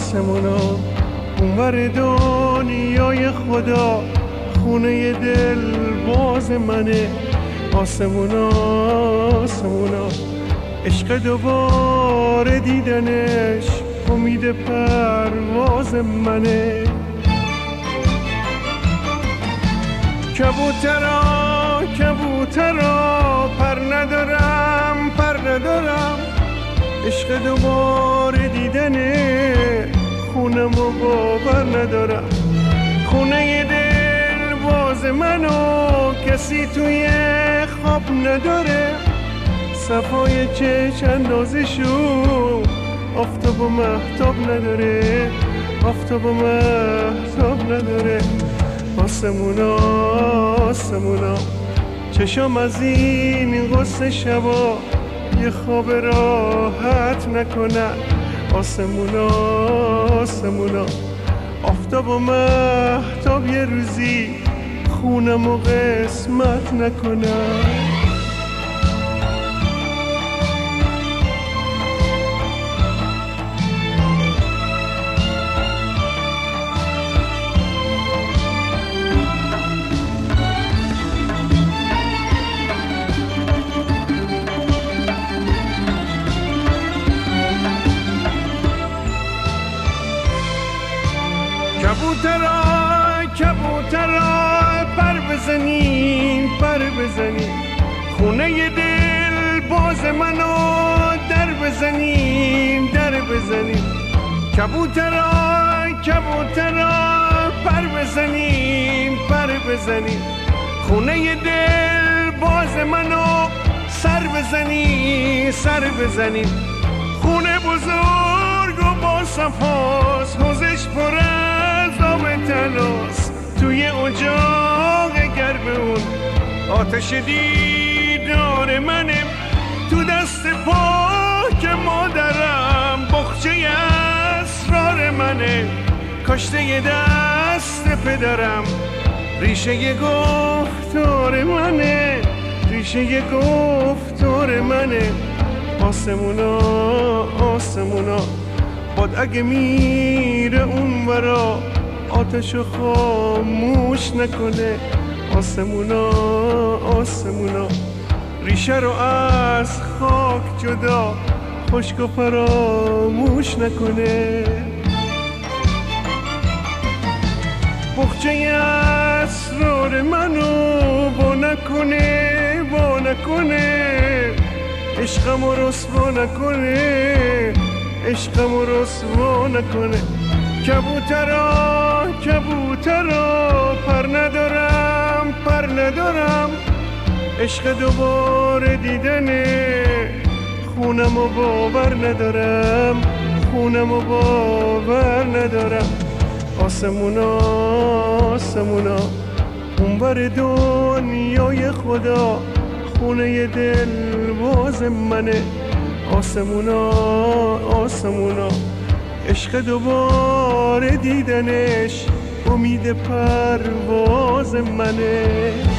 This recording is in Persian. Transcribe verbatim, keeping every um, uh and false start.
آسمونا اونور دنیای خدا خونه دل باز منه. آسمونا آسمونا عشق دوباره دیدنش امید پرواز منه. کبوترا کبوترا پر ندارم پر ندارم عشق دوباره دیدنه خونم و باور ندارم. خونه دل باز منو کسی توی خواب نداره. صفای چشم اندازشو آفتاب و مهتاب نداره. آفتاب و مهتاب نداره. آسمونا آسمونا چشم از این غصه شبا یه خواب راحت نکنن. آسمونا آسمونا آفتاب و مهتاب یه روزی خونم و قسمت نکنن. کبوترا کبوترا پر بزنین پر بزنین خونه دل باز منو در بزنین در بزنین. کبوترا کبوترا پر بزنین پر بزنین خونه دل باز منو سر بزنین سر بزنین. خونه بزرگ و با صفاست حوزش پر تناس توی اجاق گرم اون آتش دیدار منه. تو دست پاک مادرم بخچه اسرار منه. کاشته دست پدرم ریشه گفتار منه. ریشه گفتار منه. آسمونا آسمونا باد اگه میره اون ورا آتشو خاموش نکنه. آسمونا آسمونا ریشه رو از خاک جدا خشک و فراموش نکنه. بخچه اسرار منو با نکنه با نکنه. عشقم رو رسوا نکنه عشقم رو رسوا نکنه. کبوترا کبوترا پر ندارم پر ندارم عشق دوباره دیدنه خونم و باور ندارم خونم و باور ندارم. آسمونا آسمونا اونور دنیای خدا خونه دل باز منه. آسمونا آسمونا عشق دوباره دیدنش امید پرواز منه.